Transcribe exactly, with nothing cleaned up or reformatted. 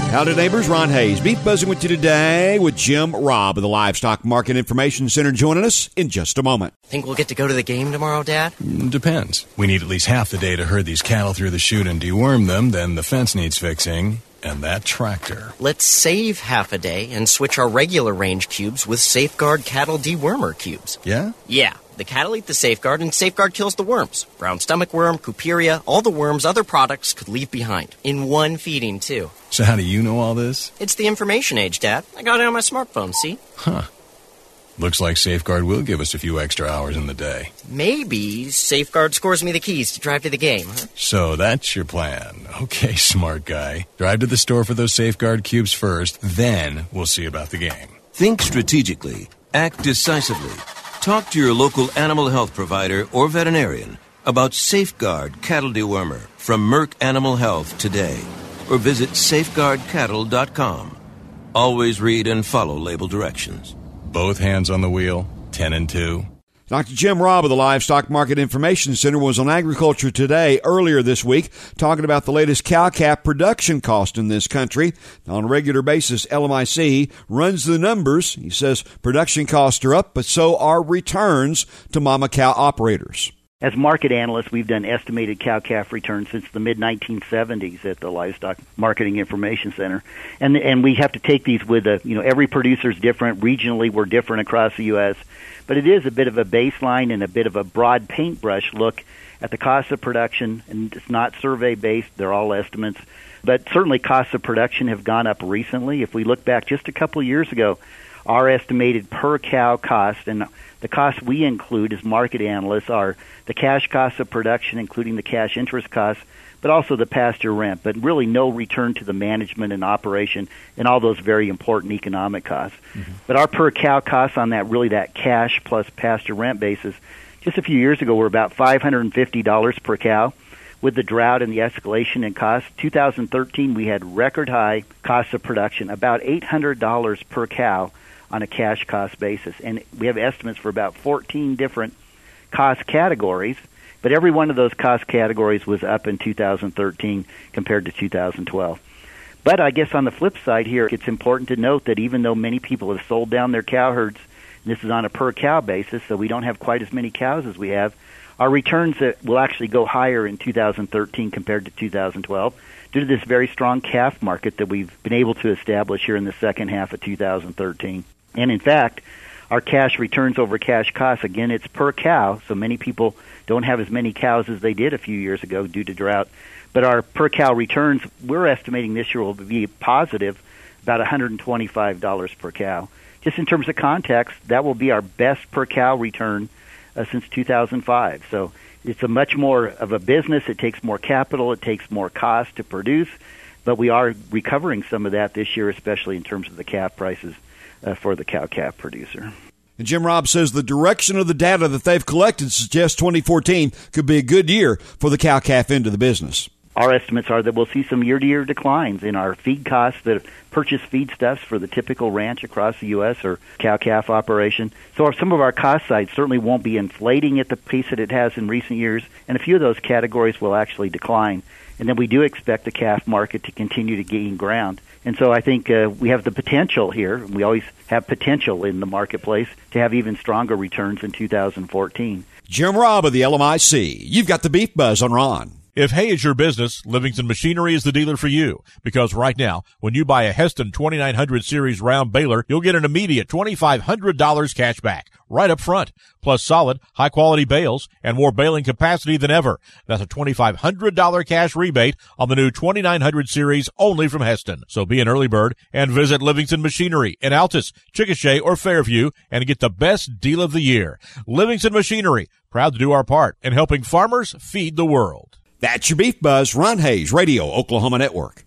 Howdy, neighbors. Ron Hayes. Beef buzzing with you today with Jim Robb of the Livestock Market Information Center joining us in just a moment. Think we'll get to go to the game tomorrow, Dad? Depends. We need at least half the day to herd these cattle through the chute and deworm them, then the fence needs fixing, and that tractor. Let's save half a day and switch our regular range cubes with Safeguard Cattle Dewormer cubes. Yeah? Yeah. The cattle eat the Safeguard, and Safeguard kills the worms. Brown stomach worm, Cuperia, all the worms other products could leave behind. In one feeding, too. So how do you know all this? It's the information age, Dad. I got it on my smartphone, see? Huh. Looks like Safeguard will give us a few extra hours in the day. Maybe Safeguard scores me the keys to drive to the game, huh? So that's your plan. Okay, smart guy. Drive to the store for those Safeguard cubes first, then we'll see about the game. Think strategically. Act decisively. Talk to your local animal health provider or veterinarian about Safeguard Cattle Dewormer from Merck Animal Health today, or visit safeguard cattle dot com. Always read and follow label directions. Both hands on the wheel, ten and two. Doctor Jim Robb of the Livestock Market Information Center was on Agriculture Today earlier this week talking about the latest cow-calf production cost in this country. On a regular basis, L M I C runs the numbers. He says production costs are up, but so are returns to mama cow operators. As market analysts, we've done estimated cow-calf returns since the mid nineteen seventies at the Livestock Marketing Information Center. And and we have to take these with a, you know, every producer is different. Regionally, we're different across the U S But it is a bit of a baseline and a bit of a broad paintbrush look at the cost of production. And it's not survey-based. They're all estimates. But certainly costs of production have gone up recently. If we look back just a couple of years ago, our estimated per-cow cost, and the costs we include as market analysts are the cash costs of production, including the cash interest costs, but also the pasture rent, but really no return to the management and operation and all those very important economic costs. Mm-hmm. But our per-cow costs on that, really that cash plus pasture rent basis, just a few years ago were about five hundred fifty dollars per cow. With the drought and the escalation in costs, two thousand thirteen we had record-high costs of production, about eight hundred dollars per cow on a cash cost basis. And we have estimates for about fourteen different cost categories, but every one of those cost categories was up in two thousand thirteen compared to two thousand twelve. But I guess on the flip side here, it's important to note that even though many people have sold down their cow herds, and this is on a per-cow basis, so we don't have quite as many cows as we have, our returns will actually go higher in two thousand thirteen compared to two thousand twelve due to this very strong calf market that we've been able to establish here in the second half of two thousand thirteen. And in fact, our cash returns over cash costs, again, it's per cow, so many people don't have as many cows as they did a few years ago due to drought. But our per-cow returns, we're estimating this year will be positive, about one hundred twenty-five dollars per cow. Just in terms of context, that will be our best per-cow return uh, since two thousand five. So it's a much more of a business. It takes more capital. It takes more cost to produce. But we are recovering some of that this year, especially in terms of the calf prices uh, for the cow-calf producer. And Jim Robb says the direction of the data that they've collected suggests twenty fourteen could be a good year for the cow-calf end of the business. Our estimates are that we'll see some year-to-year declines in our feed costs, the purchase feedstuffs for the typical ranch across the U S or cow-calf operation. So some of our cost sides certainly won't be inflating at the pace that it has in recent years, and a few of those categories will actually decline. And then we do expect the calf market to continue to gain ground. And so I think uh, we have the potential here, we always have potential in the marketplace, to have even stronger returns in two thousand fourteen. Jim Robb of the L M I C. You've got the Beef Buzz on Ron. If hay is your business, Livingston Machinery is the dealer for you. Because right now, when you buy a Heston twenty-nine hundred series round baler, you'll get an immediate twenty-five hundred dollars cash back right up front, plus solid, high-quality bales and more baling capacity than ever. That's a twenty-five hundred dollars cash rebate on the new twenty-nine hundred series only from Heston. So be an early bird and visit Livingston Machinery in Altus, Chickasha, or Fairview and get the best deal of the year. Livingston Machinery, proud to do our part in helping farmers feed the world. That's your Beef Buzz. Ron Hayes, Radio Oklahoma Network.